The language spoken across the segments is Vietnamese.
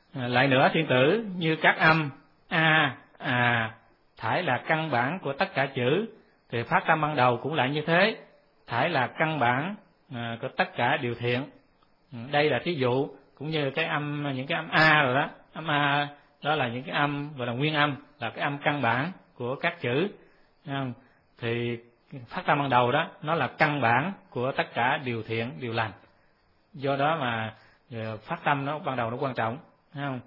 Lại nữa thiên tử, như các âm a, à, thải là căn bản của tất cả chữ, thì phát tâm ban đầu cũng lại như thế, thải là căn bản của tất cả điều thiện. Đây là thí dụ, cũng như cái âm, những cái âm a rồi đó, âm a đó là những cái âm gọi là nguyên âm, là cái âm căn bản của các chữ. Thì phát tâm ban đầu đó nó là căn bản của tất cả điều thiện, điều lành. Do đó mà phát tâm nó ban đầu nó quan trọng, thấy không?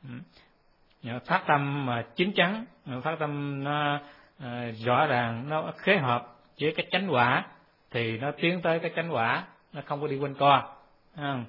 Phát tâm mà chín chắn, phát tâm nó rõ ràng, nó khế hợp với cái chánh quả, thì nó tiến tới cái chánh quả, nó không có đi quanh co, thấy không?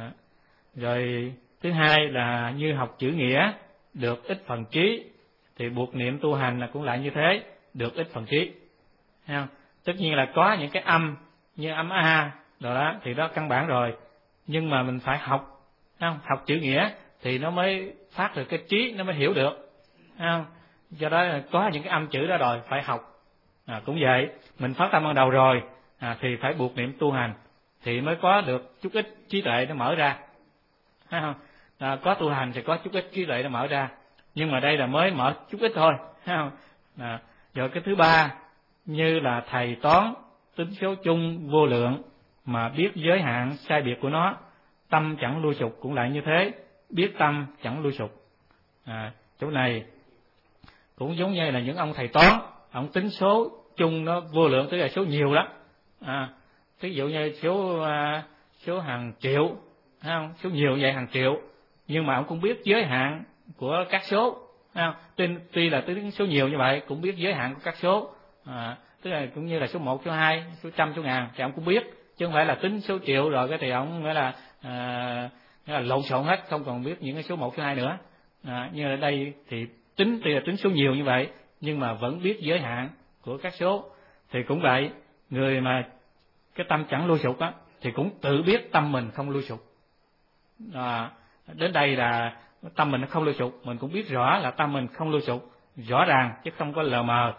Rồi thứ hai là như học chữ nghĩa được ít phần trí, thì buộc niệm tu hành là cũng lại như thế, được ít phần trí, thấy không? Tất nhiên là có những cái âm như âm a rồi đó thì đó căn bản rồi, nhưng mà mình phải học, thấy không? Học chữ nghĩa thì nó mới phát được cái trí, nó mới hiểu được, thấy không? Do đó có những cái âm chữ đó rồi phải học. Cũng vậy, mình phát tâm ban đầu rồi thì phải buộc niệm tu hành thì mới có được chút ít trí tuệ nó mở ra, thấy không? Có tu hành thì có chút ít trí tuệ nó mở ra, nhưng mà đây là mới mở chút ít thôi, thấy không? Rồi cái thứ ba, như là thầy toán tính số chung vô lượng mà biết giới hạn sai biệt của nó, tâm chẳng lui sụp cũng lại như thế, biết tâm chẳng lui sụp. Chỗ này cũng giống như là những ông thầy toán, ông tính số chung nó vô lượng, tức là số nhiều lắm. Ví dụ như số hàng triệu, thấy không? Số nhiều vậy hàng triệu, nhưng mà ông cũng biết giới hạn của các số, thấy không? Tuy là tính số nhiều như vậy, cũng biết giới hạn của các số. Tức là cũng như là số 1, số 2, số trăm, số ngàn thì ông cũng biết, chứ không phải là tính số triệu rồi cái thì ông nghĩa là lộn xộn hết, không còn biết những cái số 1, số 2 nữa. Nhưng ở đây thì tuy là tính số nhiều như vậy, nhưng mà vẫn biết giới hạn của các số. Thì cũng vậy, người mà cái tâm chẳng lui sụp á, thì cũng tự biết tâm mình không lui sụp. Đến đây là tâm mình nó không lui sụp, mình cũng biết rõ là tâm mình không lui sụp, rõ ràng chứ không có lờ mờ.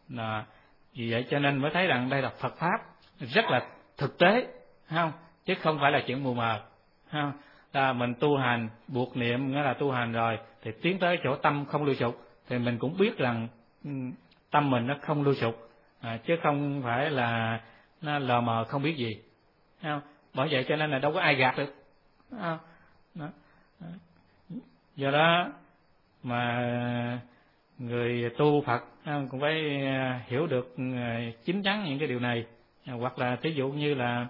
Vì vậy cho nên mới thấy rằng đây là Phật pháp rất là thực tế, không? Chứ không phải là chuyện mù mờ, không? Mình tu hành buộc niệm nghĩa là tu hành rồi thì tiến tới chỗ tâm không lui sụp, thì mình cũng biết rằng tâm mình nó không lui sụp, chứ không phải là nó lờ mờ không biết gì, không? Bởi vậy cho nên là đâu có ai gạt được, không? Do đó mà người tu Phật cũng phải hiểu được chín chắn những cái điều này. Hoặc là ví dụ như là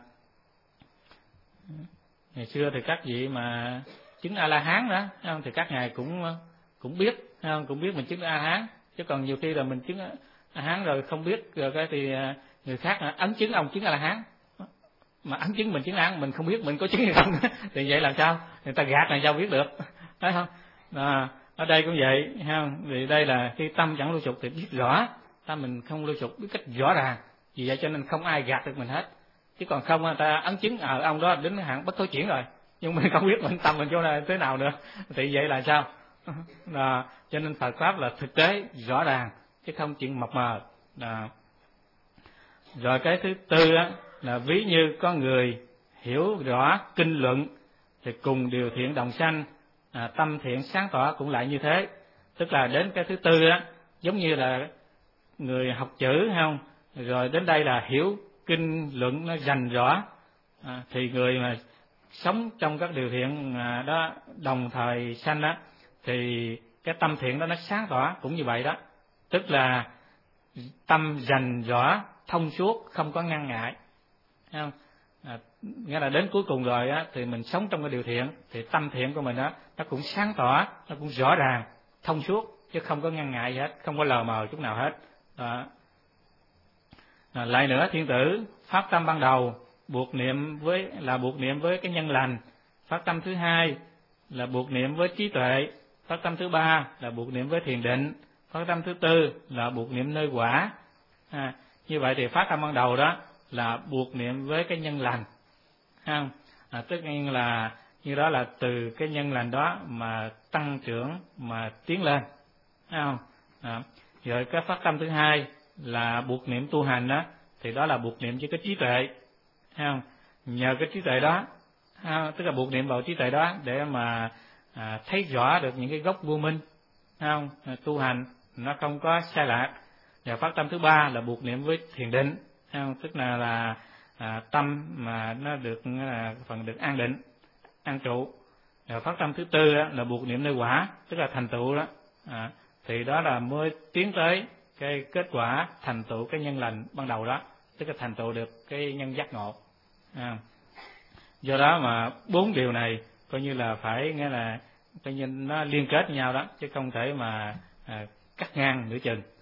ngày xưa thì các vị mà chứng A La Hán đó, thì các ngài cũng biết, cũng biết mình chứng A La Hán, chứ còn nhiều khi là mình chứng A La Hán rồi không biết, rồi cái thì người khác ấn chứng ông chứng A La Hán, mà ấn chứng mình chứng A La Hán mình không biết mình có chứng hay không thì vậy làm sao người ta gạt làm sao biết được, thấy không? Ở đây cũng vậy, không? Vì đây là khi tâm chẳng lưu sụp thì biết rõ tâm mình không lưu sụp, biết cách rõ ràng. Vì vậy cho nên không ai gạt được mình hết, chứ còn không người ta ấn chứng ông đó đến hạn bất thối chuyển rồi, nhưng mình không biết mình tâm mình chỗ này thế nào nữa, thì vậy là sao? Cho nên Phật pháp là thực tế rõ ràng chứ không chuyện mập mờ. Rồi cái thứ tư là ví như có người hiểu rõ kinh luận thì cùng điều thiện đồng sanh, tâm thiện sáng tỏ cũng lại như thế. Tức là đến cái thứ tư giống như là người học chữ, không? Rồi đến đây là hiểu kinh luận nó rành rõ, thì người mà sống trong các điều thiện đó đồng thời sanh đó, thì cái tâm thiện đó nó sáng tỏ cũng như vậy đó. Tức là tâm rành rõ, thông suốt, không có ngăn ngại, thấy không? Nghĩa là đến cuối cùng rồi thì mình sống trong cái điều thiện thì tâm thiện của mình nó cũng sáng tỏ, nó cũng rõ ràng, thông suốt, chứ không có ngăn ngại gì hết, không có lờ mờ chút nào hết. Lại nữa thiên tử, phát tâm ban đầu buộc niệm với cái nhân lành, phát tâm thứ hai là buộc niệm với trí tuệ, phát tâm thứ ba là buộc niệm với thiền định, phát tâm thứ tư là buộc niệm nơi quả. Như vậy thì phát tâm ban đầu đó là buộc niệm với cái nhân lành, không? Tất nhiên là như đó là từ cái nhân lành đó mà tăng trưởng, mà tiến lên, không? Rồi cái phát tâm thứ hai là buộc niệm tu hành đó, thì đó là buộc niệm với cái trí tuệ, không? Nhờ cái trí tuệ đó, tức là buộc niệm vào trí tuệ đó để mà thấy rõ được những cái gốc vô minh, không? Tu hành nó không có sai lạc. Và phát tâm thứ ba là buộc niệm với thiền định, không? Tức là tâm mà nó được phần được an định, an trụ. Và phát tâm thứ tư là buộc niệm nơi quả, tức là thành tựu đó. Thì đó là mới tiến tới cái kết quả thành tựu cái nhân lành ban đầu đó, tức là thành tựu được cái nhân giác ngộ. Do đó mà 4 điều này coi như là phải nghĩa là coi như nó liên kết với nhau đó, chứ không thể mà cắt ngang nửa chừng.